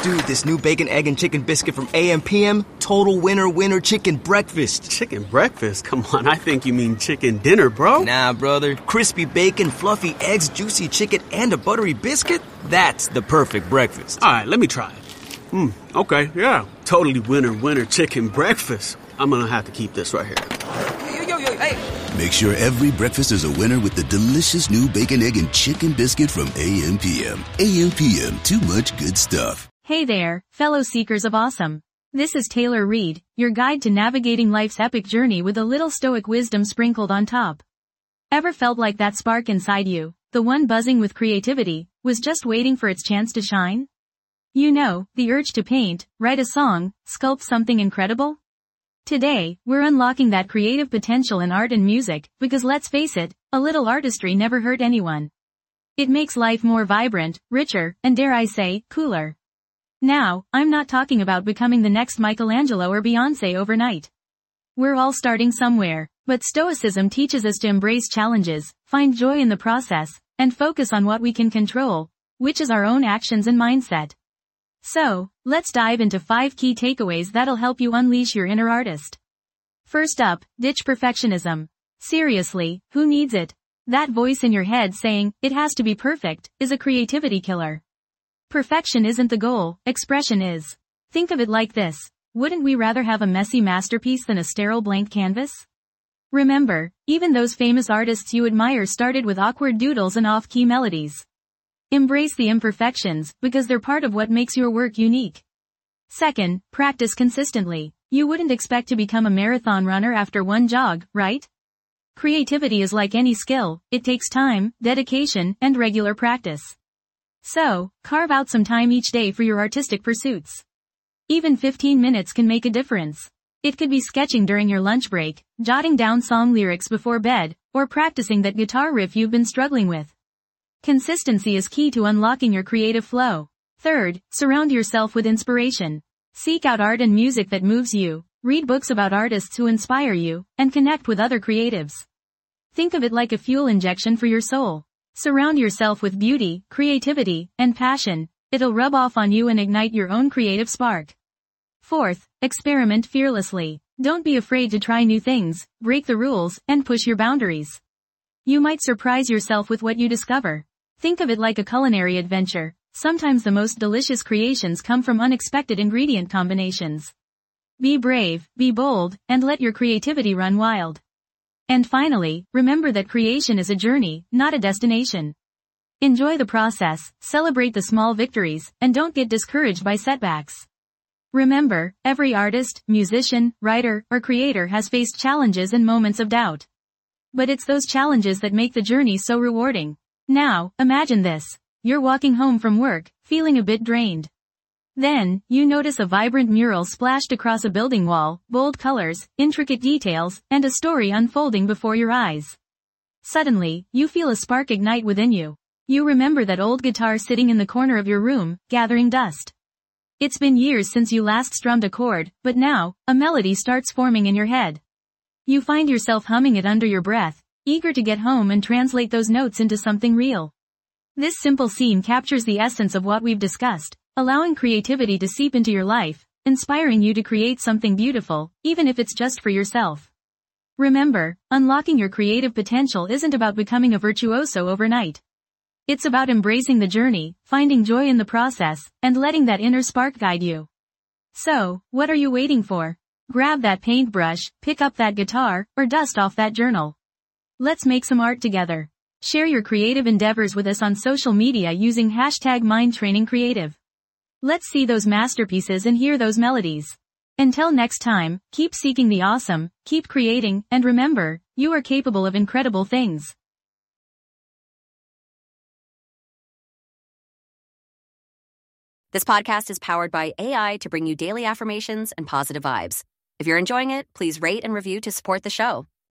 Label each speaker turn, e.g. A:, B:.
A: Dude, this new bacon, egg, and chicken biscuit from AM/PM, total winner chicken breakfast.
B: Chicken breakfast? Come on, I think you mean chicken dinner, bro.
A: Nah, brother. Crispy bacon, fluffy eggs, juicy chicken, and a buttery biscuit? That's the perfect breakfast.
B: All right, let me try it. Okay, yeah. Totally winner chicken breakfast. I'm gonna have to keep this right here.
A: Yo, hey.
C: Make sure every breakfast is a winner with the delicious new bacon, egg, and chicken biscuit from AM/PM. AM/PM, too much good stuff.
D: Hey there, fellow seekers of awesome. This is Taylor Reed, your guide to navigating life's epic journey with a little stoic wisdom sprinkled on top. Ever felt like that spark inside you, the one buzzing with creativity, was just waiting for its chance to shine? You know, the urge to paint, write a song, sculpt something incredible? Today, we're unlocking that creative potential in art and music, because let's face it, a little artistry never hurt anyone. It makes life more vibrant, richer, and dare I say, cooler. Now, I'm not talking about becoming the next Michelangelo or Beyoncé overnight. We're all starting somewhere, but Stoicism teaches us to embrace challenges, find joy in the process, and focus on what we can control, which is our own actions and mindset. So, let's dive into 5 key takeaways that'll help you unleash your inner artist. First up, ditch perfectionism. Seriously, who needs it? That voice in your head saying, "It has to be perfect," is a creativity killer. Perfection isn't the goal, expression is. Think of it like this. Wouldn't we rather have a messy masterpiece than a sterile blank canvas? Remember, even those famous artists you admire started with awkward doodles and off-key melodies. Embrace the imperfections, because they're part of what makes your work unique. Second, practice consistently. You wouldn't expect to become a marathon runner after one jog, right? Creativity is like any skill, it takes time, dedication, and regular practice. So, carve out some time each day for your artistic pursuits. Even 15 minutes can make a difference. It could be sketching during your lunch break, jotting down song lyrics before bed, or practicing that guitar riff you've been struggling with. Consistency is key to unlocking your creative flow. Third, surround yourself with inspiration. Seek out art and music that moves you, read books about artists who inspire you, and connect with other creatives. Think of it like a fuel injection for your soul. Surround yourself with beauty, creativity, and passion. It'll rub off on you and ignite your own creative spark. Fourth, experiment fearlessly. Don't be afraid to try new things, break the rules, and push your boundaries. You might surprise yourself with what you discover. Think of it like a culinary adventure. Sometimes the most delicious creations come from unexpected ingredient combinations. Be brave, be bold, and let your creativity run wild. And finally, remember that creation is a journey, not a destination. Enjoy the process, celebrate the small victories, and don't get discouraged by setbacks. Remember, every artist, musician, writer, or creator has faced challenges and moments of doubt. But it's those challenges that make the journey so rewarding. Now, imagine this. You're walking home from work, feeling a bit drained. Then, you notice a vibrant mural splashed across a building wall, bold colors, intricate details, and a story unfolding before your eyes. Suddenly, you feel a spark ignite within you. You remember that old guitar sitting in the corner of your room, gathering dust. It's been years since you last strummed a chord, but now, a melody starts forming in your head. You find yourself humming it under your breath, eager to get home and translate those notes into something real. This simple scene captures the essence of what we've discussed, allowing creativity to seep into your life, inspiring you to create something beautiful, even if it's just for yourself. Remember, unlocking your creative potential isn't about becoming a virtuoso overnight. It's about embracing the journey, finding joy in the process, and letting that inner spark guide you. So, what are you waiting for? Grab that paintbrush, pick up that guitar, or dust off that journal. Let's make some art together. Share your creative endeavors with us on social media using #MindTrainingCreative. Let's see those masterpieces and hear those melodies. Until next time, keep seeking the awesome, keep creating, and remember, you are capable of incredible things.
E: This podcast is powered by AI to bring you daily affirmations and positive vibes. If you're enjoying it, please rate and review to support the show.